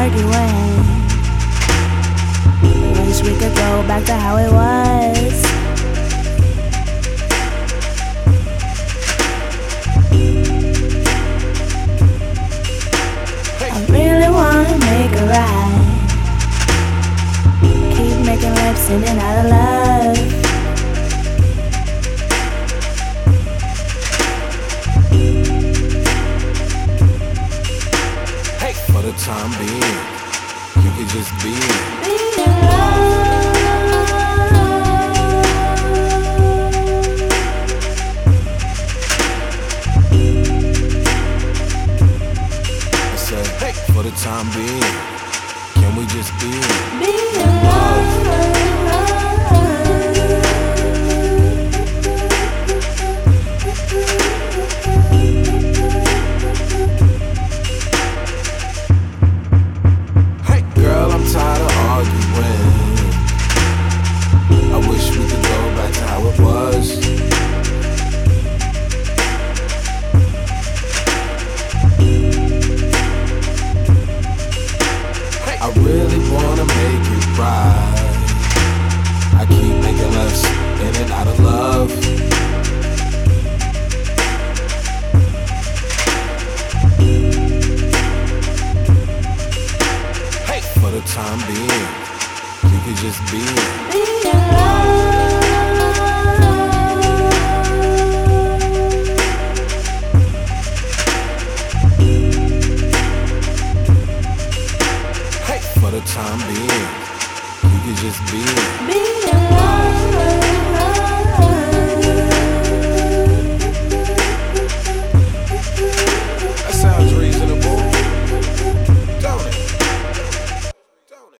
arguing. Wish we could go back to how it was. I really wanna make it right. Keep making lips in and out of love. For the time being, you could just be in love. I said, hey, for the time being, can we just be in love? Girl, I'm tired of arguing. I wish we could go back to how it was. I really wanna make it right. I keep making lefts in and out of love. For the time being, you could just be in love. For the time being, you could just be